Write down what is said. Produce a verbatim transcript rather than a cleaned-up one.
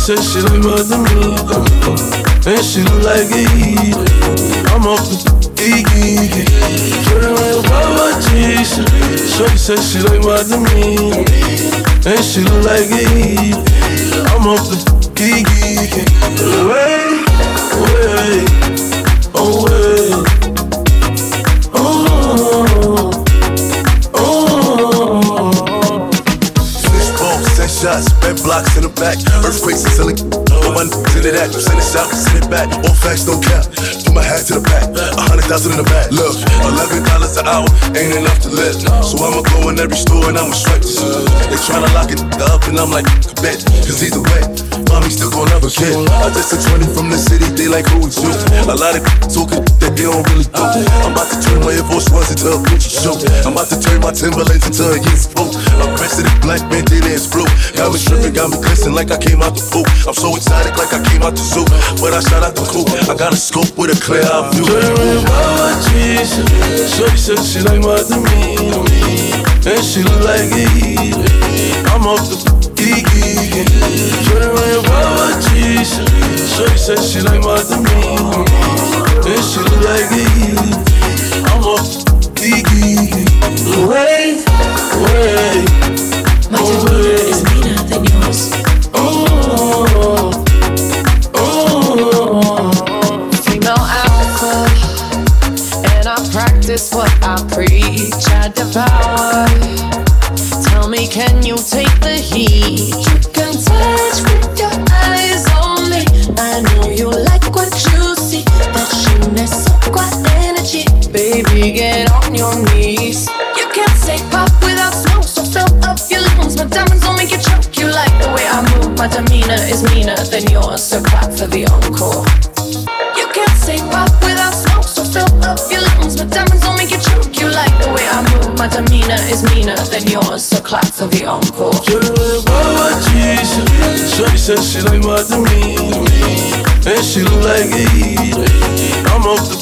said she like mother me, and she look like it. I'm off the geeky. Shorty like Baba Jesus. Shorty said she like mother me, and she look like it. I'm off the geeky. Wait, wait, oh wait, oh, oh. Fishbowl, send shots, bed blocks in the back, earthquakes and silly. Put my n***s into that, send it out, send it back. All facts don't count. Put my hat to the back, a hundred thousand in the back. Look, eleven dollars an hour ain't enough to live. So I'ma go in every store and I'ma strike this. They tryna lock it up and I'm like, bet. Cause either way, mommy still gon' have a kid. I just took twenty from the city, they like, who is you? A lot of talking that they don't really do. I'm about to turn my Air Force Ones into a Gucci shoe. I'm about to turn my Timberlands into a Yeezy boot. I'm pressing it black, bandana and blue. Got me stripping, got me glistening like I came out the pool. I'm so excited like I came out the zoo. But I shot out the coupe. I got a scope with a clear eye view. Shorty like Baba Jesus. Shorty said she like mother me, and she look like it. I'm off the geeky. Shorty like Baba Jesus. Shorty said she like mother me, and she look like it. I'm off the geeky. Wait, wait, my Jamina is meaner than yours. Oh, oh. Female alpha, and I practice what I preach. I devour. Tell me, can you take the heat? You can touch with your eyes on me. I know you like what you see. That je ne sais quoi energy. Baby, get on your knees. You can't say pop without smoke, so fill up your lungs. My diamonds will make you choke. You like the way I move. My demeanor is meaner than yours, so clap for the encore. You can't say pop without smoke, so fill up your lungs. My diamonds will make you choke. You like the way I move. My demeanor is meaner than yours, so clap for the encore. Shorty like Baba Jesus. Shorty said she like mother me, and she look like it. I'm off the